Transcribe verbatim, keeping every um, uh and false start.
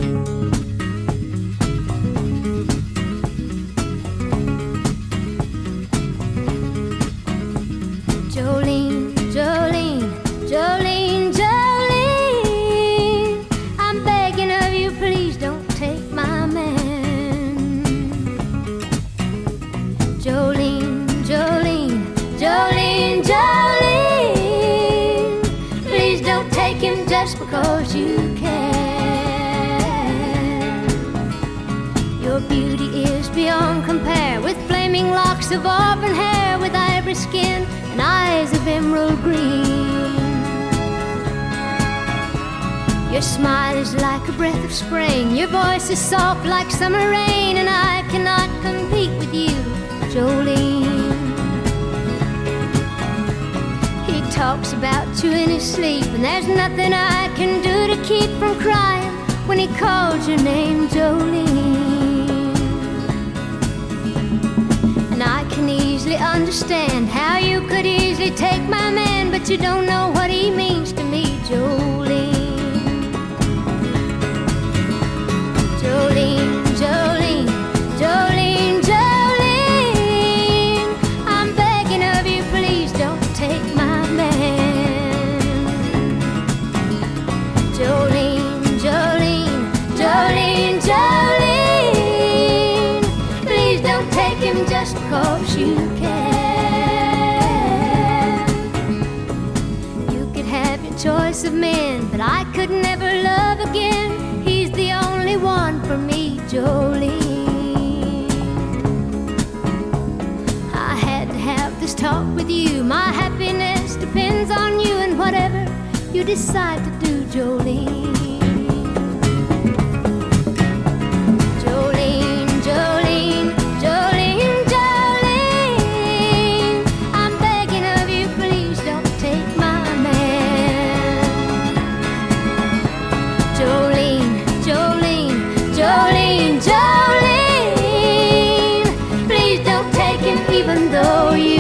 Jolene, Jolene, Jolene, Jolene, I'm begging of you, please don't take my man. Jolene, Jolene, Jolene, Jolene, please don't take him just because you can. Your beauty is beyond compare, with flaming locks of auburn hair, with ivory skin and eyes of emerald green. Your smile is like a breath of spring, your voice is soft like summer rain, and I cannot compete with you, Jolene. He talks about you in his sleep, and there's nothing I can do to keep from crying when he calls your name, Jolene. And I can easily understand how you could easily take my man, but you don't know what he means to me, Jolene. Jolene, Jolene, Jolene, Jolene, I'm begging of you, please don't take my man. Jolene, Jolene, Jolene, Jolene, please don't take him just because you can. You could have your choice of men, but I could never love again. He's the only one for me, Jolene. I had to have this talk with you. My happiness depends on you, and whatever you decide to do, Jolene. Jolene, Jolene, Jolene, Jolene, I'm begging of you, please don't take my man. Jolene, Jolene, Jolene, Jolene, please don't take him even though you